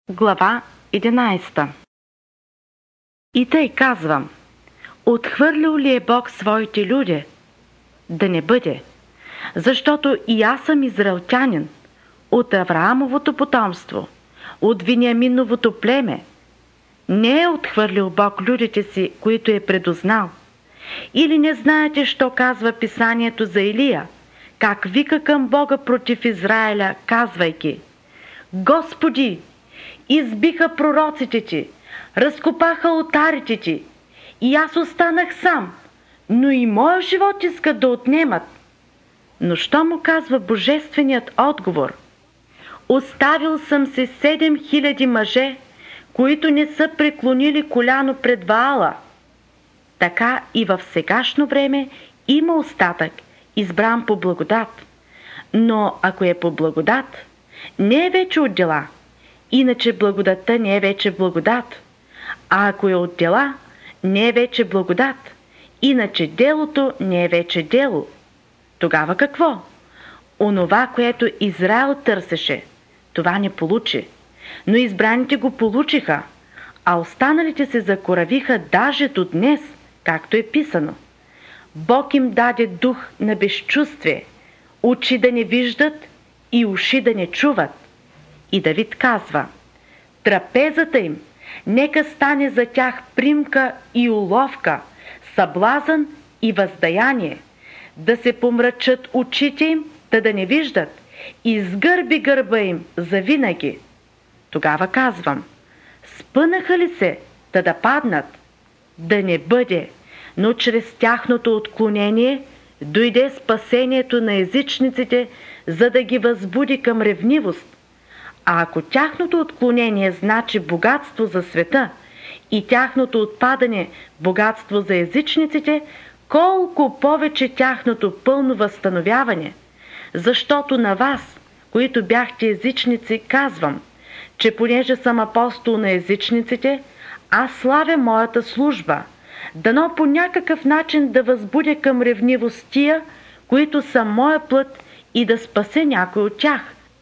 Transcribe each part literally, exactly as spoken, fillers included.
Глава единайсета. И тъй казвам, отхвърлил ли е Бог своите люде? Да не бъде, защото и аз съм израелтянин, от Авраамовото потомство, от Вениаминовото племе. Не е отхвърлил Бог людите си, които е предузнал. Или не знаете, що казва писанието за Илия, как вика към Бога против Израиля, казвайки: Господи, избиха пророците ти, разкопаха олтарите ти, и аз останах сам, но и моя живот искат да отнемат. Но що му казва божественият отговор? Оставил съм се седем хиляди мъже, които не са преклонили коляно пред Ваала. Така и в сегашно време има остатък, избран по благодат. Но ако е по благодат, не е вече от дела, иначе благодатта не е вече благодат. А ако е от дела, не е вече благодат, иначе делото не е вече дело. Тогава какво? Онова, което Израел търсеше, това не получи, но избраните го получиха, а останалите се закоравиха даже до днес, както е писано. Бог им даде дух на безчувствие, очи да не виждат и уши да не чуват. И Давид казва: трапезата им нека стане за тях примка и уловка, съблазън и въздаяние, да се помрачат очите им, да да не виждат, и сгърби гърба им завинаги. Тогава казвам: спънаха ли се, да да паднат? Да не бъде, но чрез тяхното отклонение дойде спасението на езичниците, за да ги възбуди към ревнивост. А ако тяхното отклонение значи богатство за света и тяхното отпадане богатство за езичниците, колко повече тяхното пълно възстановяване. Защото на вас, които бяхте езичници, казвам, че понеже съм апостол на езичниците, аз славя моята служба, дано по някакъв начин да възбудя към ревнивост тия, които са моя плът, и да спасе някой от тях.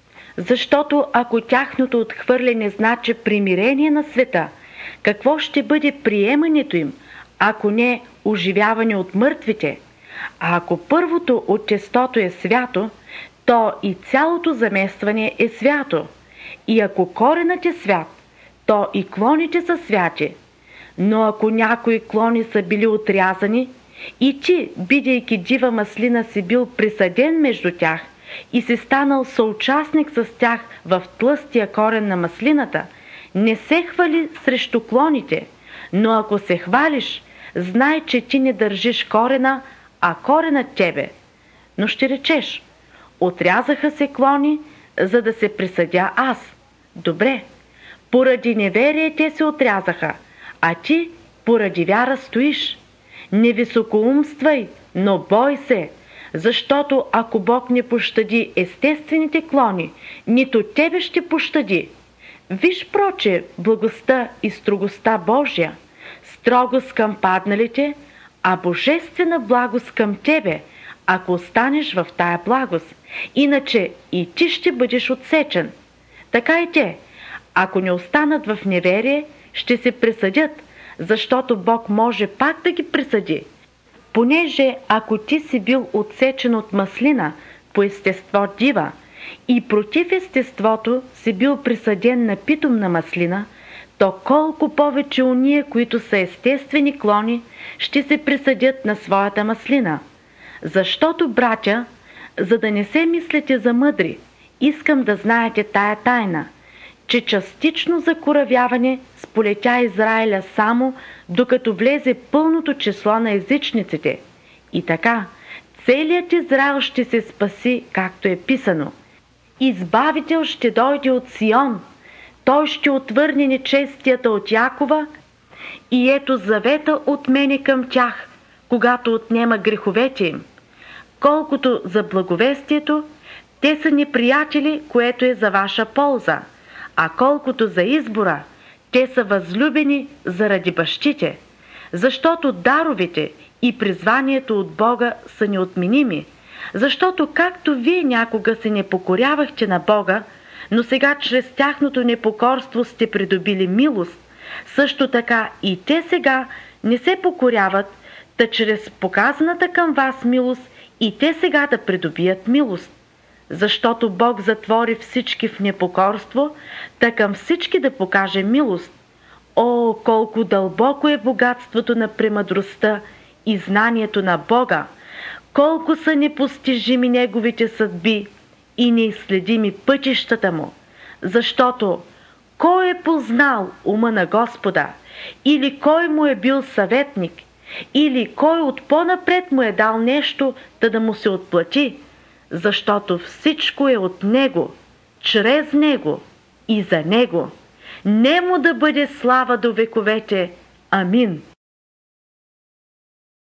Защото ако тяхното отхвърляне значи примирение на света, какво ще бъде приемането им, ако не оживяване от мъртвите? А ако първото от тестото е свято, то и цялото заместване е свято. И ако коренът е свят, то и клоните са святи. Но ако някои клони са били отрязани, и ти, бидейки дива маслина, си бил присъден между тях и си станал съучастник с тях в тлъстия корен на маслината, не се хвали срещу клоните, но ако се хвалиш, знай, че ти не държиш корена, а коренът тебе. Но ще речеш: отрязаха се клони, за да се присъдя аз. Добре, поради неверие те се отрязаха, а ти поради вяра стоиш. Не високоумствай, но бой се, защото ако Бог не пощади естествените клони, нито тебе ще пощади. Виж проче благостта и строгостта Божия, строгост към падналите, а божествена благост към тебе, ако останеш в тая благост, иначе и ти ще бъдеш отсечен. Така и те, ако не останат в неверие, ще се присъдят, защото Бог може пак да ги присъди. Понеже ако ти си бил отсечен от маслина, по естество дива, и против естеството си бил присъден на питомна маслина, то колко повече уния, които са естествени клони, ще се присъдят на своята маслина. Защото, братя, за да не се мислите за мъдри, искам да знаете тая тайна, че частично закоравяване сполетя Израиля само докато влезе пълното число на езичниците. И така, целият Израил ще се спаси, както е писано: Избавител ще дойде от Сион, той ще отвърне нечестията от Якова, и ето завета от мене към тях, когато отнема греховете им. Колкото за благовестието, те са неприятели, което е за ваша полза, а колкото за избора, те са възлюбени заради бащите, защото даровете и призванието от Бога са неотменими, защото както вие някога се не покорявахте на Бога, но сега чрез тяхното непокорство сте придобили милост. Също така и те сега не се покоряват, та чрез показаната към вас милост и те сега да придобият милост. Защото Бог затвори всички в непокорство, та към всички да покаже милост. О, колко дълбоко е богатството на премъдростта и знанието на Бога! Колко са непостижими Неговите съдби и неизследими пътищата Му! Защото кой е познал ума на Господа? Или кой му е бил съветник? Или кой от по-напред му е дал нещо, да да му се отплати? Защото всичко е от Него, чрез Него и за Него. Нему да бъде слава до вековете. Амин.